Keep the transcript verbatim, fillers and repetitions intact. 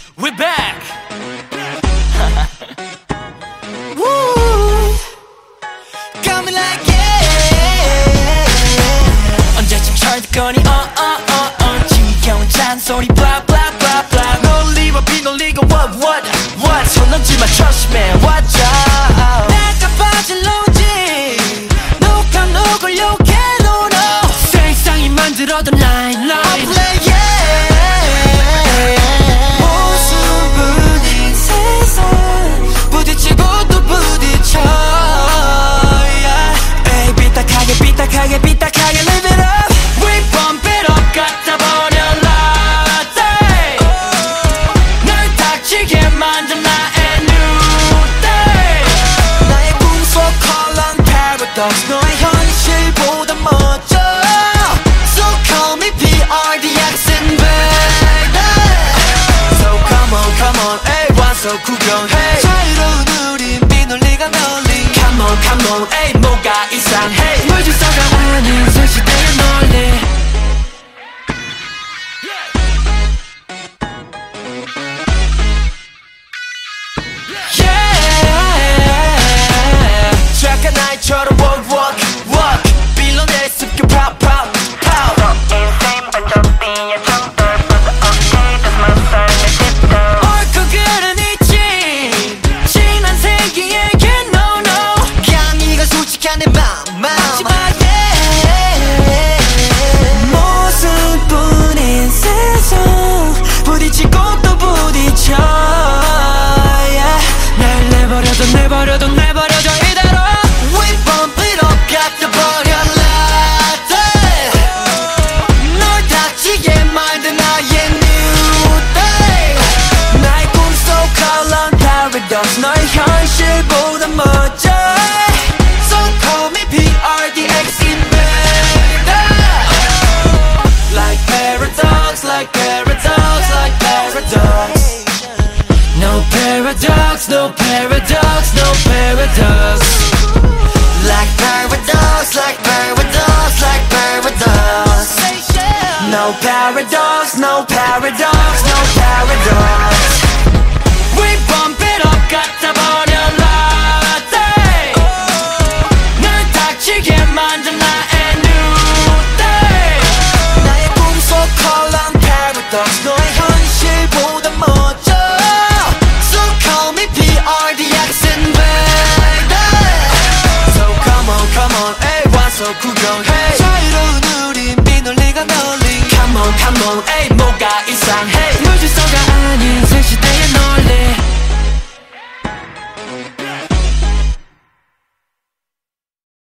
We're back. Woo, got me like yeah. 언제쯤 철들거니 uh uh uh uh 지겨운 잔소리 blah blah blah blah 논리와 비논리가 what what what 손 넘지 마 조심해 watch out 내가 빠진 로지 누가 누굴 욕해 no no 세상이 만들어둔 line line I play yeah. 삐딱하게 삐딱하게 live it up We bump it up 갖다 버려 latte 널 닥치게 만든 나의 new day 나의 꿈속 컬러는 paradox 너의 현실보다 멋져 So call me P R D X invader So come on come on 에이 와서 구경해 자유로운 우린 비논리가 널리 Come on come on 에이 뭐가 이상해 물 질서가 아닌 새 시대의 논리 Yeah Track and night처럼 walk walk walk 빌런의 습격 pop pop pop 인생 반전 삐에 정떨보다 okay that's my 삶의 tiptoe 옳고 그른 있지 지난 세기에게 no no 그냥 이건 솔직한 내 맘 마지막에 모습뿐인 세상 부딪히고 또 부딪혀 yeah. 날 내버려둬 내버려둬 내버려둬 이대로 We bump it up 갖다 버려 latte 널 닥치게 만든 나의 new day 나의 꿈속 컬러는 paradox 너의 현실보다 멋져 So call me P R D X invader Like paradox, like paradox, like paradox No paradox, no paradox, no paradox Like paradox, like paradox, like paradox No paradox, no paradox, no paradox